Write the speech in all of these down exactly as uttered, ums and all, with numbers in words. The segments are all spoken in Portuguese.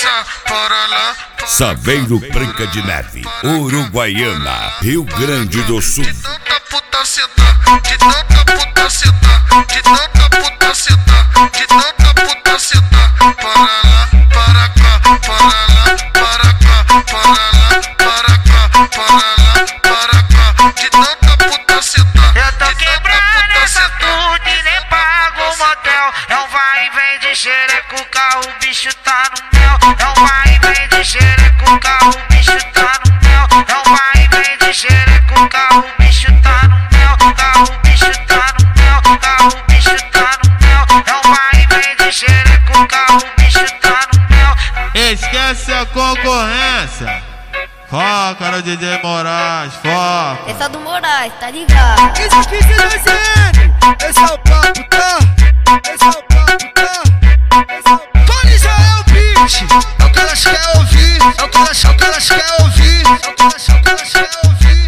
balançar, para lá. Saveiro Branca de Neve, Uruguaiana, Rio Grande do Sul. De tanta puta sentar, de tanta puta sentar, de tanta puta sentar, de tanta puta sentar, para lá, para cá, para lá, para cá, para lá, para cá, para lá, para cá, de tanta puta sentar. Eu tô quebrando essa puta e nem pago o motel. Não vai e vem de xereca, o carro, o bicho tá no mel. Não vai e vem de xereca, o carro, o bicho tá no mel. Não vai e vem de xereca, o carro, o bicho tá no mel. O carro, o bicho tá no mel. O carro, o bicho tá no mel. Não vai e vem de xereca, o carro, o bicho tá no mel. Esquece a concorrência. Foca no D J Moraes, foca. Essa do Moraes, tá ligado? quinze, quinze, dois N, esse é o papo, tá? Esse é o papo, tá? Esse é o papo. Fone já é o beat, é o que elas querem ouvir, é o que elas, é o que elas querem ouvir, é o que elas, é o que elas querem ouvir.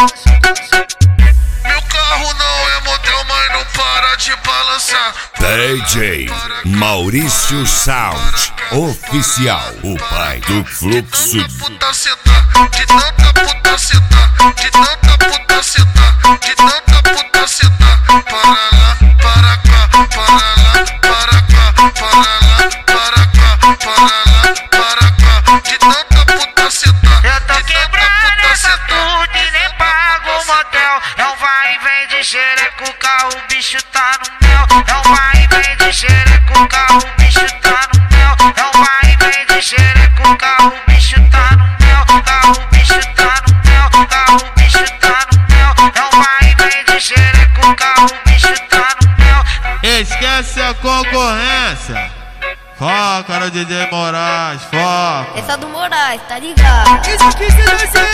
Meu carro não é motel, mas não para de balançar. D J Maurício Sound Oficial, o pai do fluxo. De tanta puta sentar, de tanta puta sentar, de tanta puta sentar, de tanta puta sentar, para lá, para cá, para lá, para cá, para lá, para cá, para lá, para cá, de tanta puta sentar. Eu tô quebrando essa puta e nem pago o motel. Não vai e vem de xereca, o carro, o bicho tá no mel. Não vai e vem de xereca, o carro, o bicho tá no mel. Não vai e vem de xereca, o carro, o bicho tá no mel. O carro, o bicho tá no mel. O carro, o bicho tá no mel. Não vai e vem de xereca, o carro, o bicho tá no mel. Esquece a concorrência. Foca no D J Moraes, foca. Essa do Moraes, tá ligado? quinze, quinze, dois N.